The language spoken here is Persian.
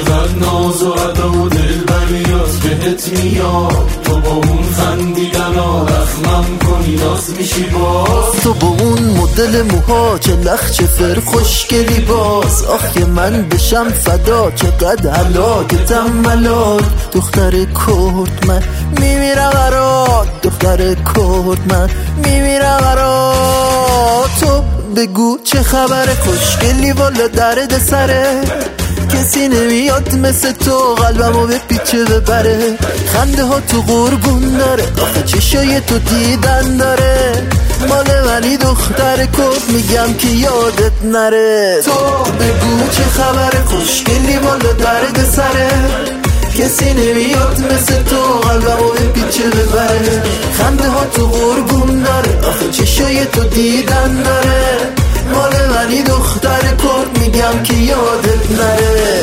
چقدر ناز و ادا و دلبریات بهت میاد. تو با اون خندیدنا رخمم کنی ناز میشی باز. تو با اون مدل موها چه لخ چه فر خوشگلی باز. آخه من بشم فدا چقدر حلاکتم ملال. دختر کرد من میمیرم برات، دختر کرد من میمیرم برات. تو بگو چه خبره خوشگلی والا درد سره. کسی نمیاد مثل تو قلبمو به پیچه ببره. خنده ها تو قربون داره، آخه چشای تو دیدن داره. مال منی دختر کرد میگم که یادت نره. تو بگو چه خبره خوشگلی والا درد سره. کسی نمیاد مثل تو قلبمو به پیچه ببره. خنده ها تو قربون داره، آخه چشای تو دیدن داره. مال منی دختر کرد میگم که یادت نره.